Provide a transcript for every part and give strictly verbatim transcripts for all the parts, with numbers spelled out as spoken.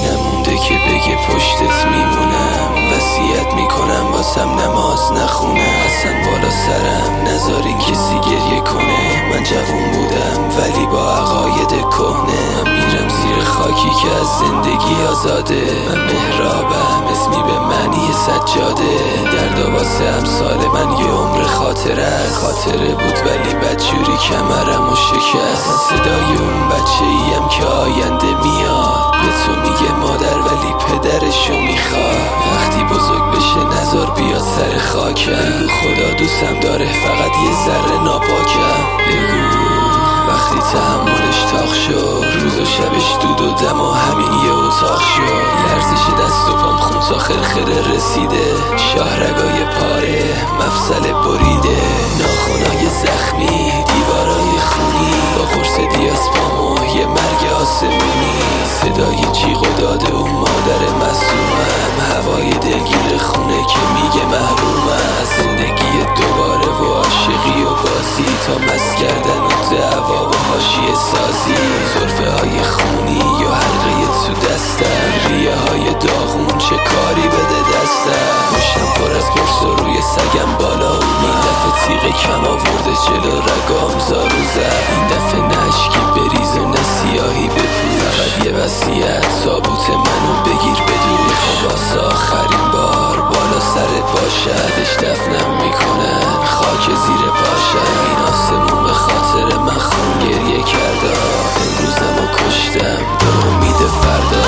نمونده که بگه پشتت میمونم، وصیت میکنم واسم نماز نخونه. اصلا بالا سرم نذارین کسی گریه کنه. من جوون بودم ولی با عقاید کهنه. من میرم زیر خاکی که از زندگی آزاده. من محرابم اسمی به معنی سجاده. دردا واسه امثال من یه عمر خاطره است. خاطره بود ولی بدجوری کمرم و شکست. صدای اون بچه ایم که آینده میاد به تو میگه مادر ولی پدرشو میخواد. وقتی بزرگ بشه نذار بیاد سر خاکم. بگو خدا دوستم داره فقط یه ذره ناپاکم. بگو وقتی تحملش تاق شد، روز و شبش دود و دم و همین یه اتاق شد. لرزش دست و پام خون تا خرخره رسیده. شاهرگای پاره مفصل بریده. ناخنای زخمی دیوارای خونی با قرص دیاسپام و یه مرگ آسمونی. صدای جیغ و داد اون مادر معصومم. هوای دلگیر خونه که میگه محرومم از زندگی دوباره و عاشقی و بازی تا مست کردن و دعوا و حاشیه سازی. زلفه های خونی یا حلقه تو دستم. ریه های داغون چه کاری بده دستم. پشتم پر از قرص و روی سگم بالا اومد. این دفعه تیغ کم آورده جلو رگام زارو زد. این دفعه نشکی بریز و نسیاهی بپوش. فقط یه وصیت تابوت منو بگیر بدوش. میخوام واسه آخرین بار بالا سرت باشدش دفنم میکنن خاک زیر پاشم. این آسمون به خاطر من خون گریه کرده. امروزم و کشتم به امید فردا.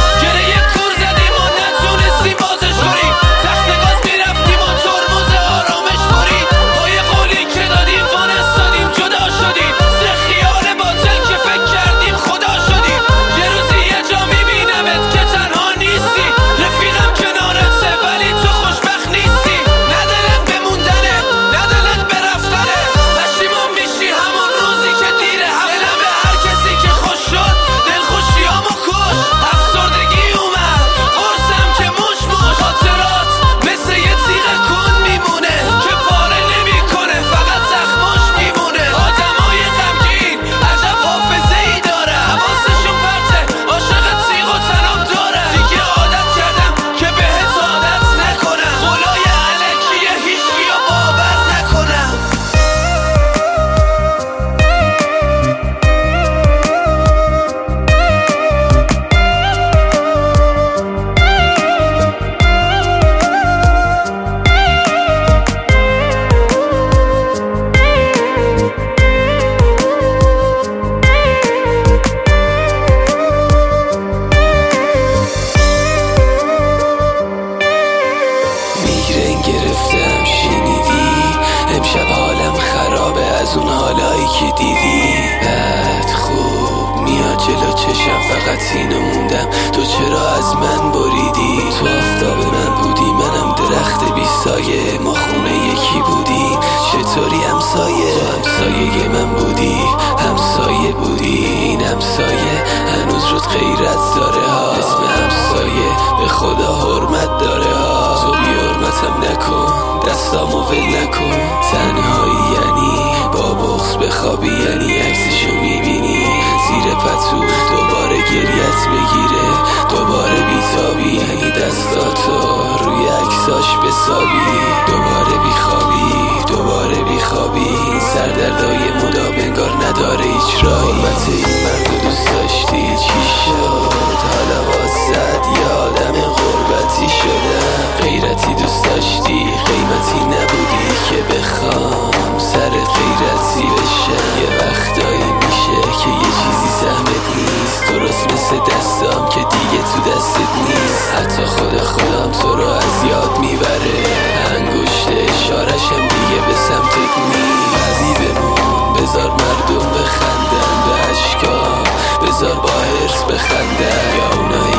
گره کور زدیم و نتونستیم بازش کنیم. تخت گاز میرفتیم و ترمز آرامش برید. با یه قولی که دادیم وانستادیم جدا شدیم. سه خیال باطل که فکر کردیم خدا شدیم. یه روزی یه جا میبینمت که تنها نیستی. رفیقم کنارته ولی تو خوشبخت نیستی. نه دلت بموندنه نه دلت برفتنه. پشیمون میشی همون روزی که دیره. دلم به هر کسی که خوش شد دل خوشیامو کش. افسردگی اومد قرصم که موش موش. خاطرات مثل یه تیغ کن میمونه که پاره نمیکنه فقط زخماش میمونه. آدمای غمگین عجب حافظه ای داره. حواسشون پرته عاشق تیغ و تناب داره. دیگه عادت کردم که بهت عادت نکنم. قولای علکیه هیچکی رو باور نکنم. میگرن گرفتم شنیدی. امشب حالم خرابه از اون حالایی که دیدی. بد خوب میاد جلو چشم فقط اینو موندم تو چرا از من بریدی. تو آفتاب من بودی منم درخت بی سایه. ما خونه یکی بودیم چطوری همسایه. تو همسایه من بودی همسایه بودی. این همسایه هنوز رود غیرت داره ها. اسم همسایه به خدا حرمت داره ها. تو بی حرمتم نکن دستامو ول نکن. تنهایی یعنی با بغض بخوابی. یعنی عکسشو میبینی زیر پتو دوباره گریت بگیره دوباره بیتابی. یعنی دستاتو روی عکساش بسابی دوباره بیخوابی دوباره بیخوابی. این سردردای مدام انگار نداره هیچ راهی. حرمت این مردو دوست داشتی چی شد؟ حالا واسد یادم غربتی شدم. غیرتی دوست داشتی قیمتی نبودی که بخوام سر غیرتی بشم. یه وقتایی میشه که یه چیزی سهمت نیست. درست مثل دستام که دیگه تو دستت نیست. حتی خود خودم تو رو از یاد میبره. انگشت اشارشم دیگه به سمتت نیست. قوی بمون بذار مردم بخندن به اشکام. بذار با حرص بخندن یا اونایی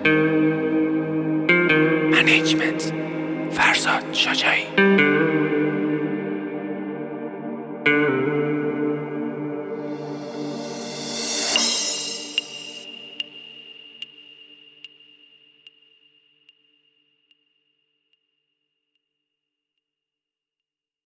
منیجمنت فرزاد شجاعی.